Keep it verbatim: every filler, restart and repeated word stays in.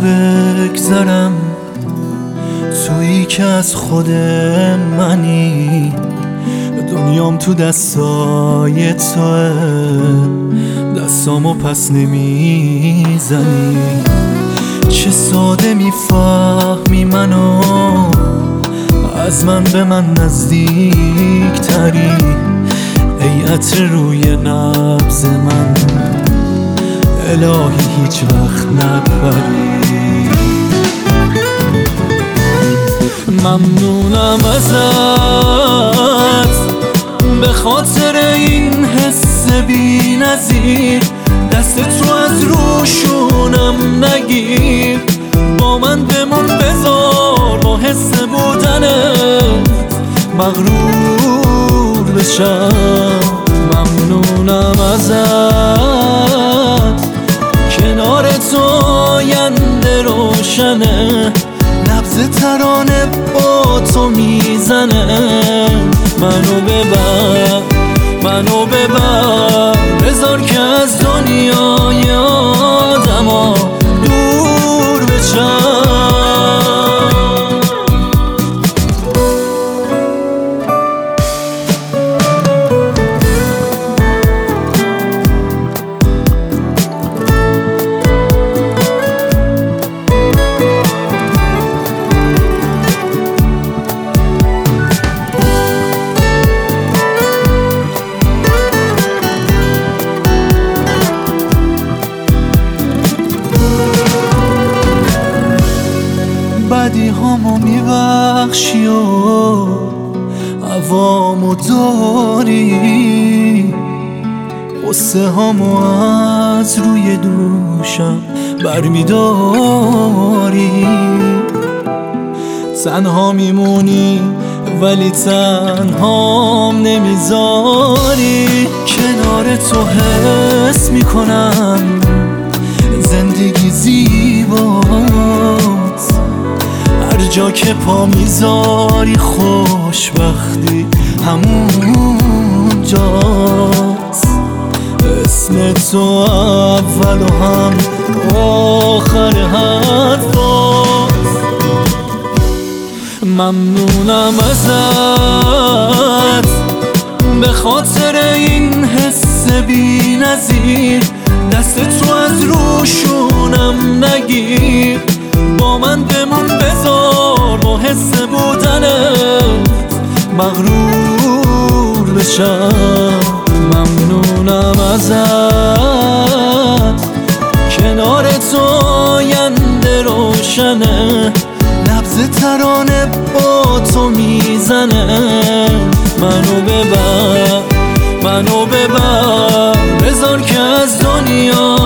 بگذرم، تویی که از خود منی، دنیام تو دستای توه، دستامو پس نمیزنی. چه ساده میفهمی منو، از من به من نزدیک تری، ای عطر روی نبض من، الهی هیچ وقت نپری. ممنونم ازت به خاطر این حس بی نظیر، دست تو از روشونم نگیر، با من بمون بذار با حس بودنت مغرور بشم. ممنونم ازت، کنار تو آینده روشنه، نبض ترانه با تو میزنه. منو ببر منو ببر، بذار که از دنیای آدما دور بشم. بدی همو میبخشی و عوامو داری، قصه همو از روی دوشم برمیداری. تنها میمونی ولی تنهام نمیذاری، کنار تو حس میکنم زندگی زیباست، هر جا که پا میذاری خوشبختی همون جاست. اسم تو اول و هم آخر حرفاست. ممنونم ازت به خاطر این حس بی نظیر، دست تو از روشونم نگیر، با من بمون بذار با حس بودنت مغرور بشم. ممنونم ازت، کنار تو آینده روشنه، نبض ترانه با تو میزنه. منو ببر منو ببر، بذار که از دنیا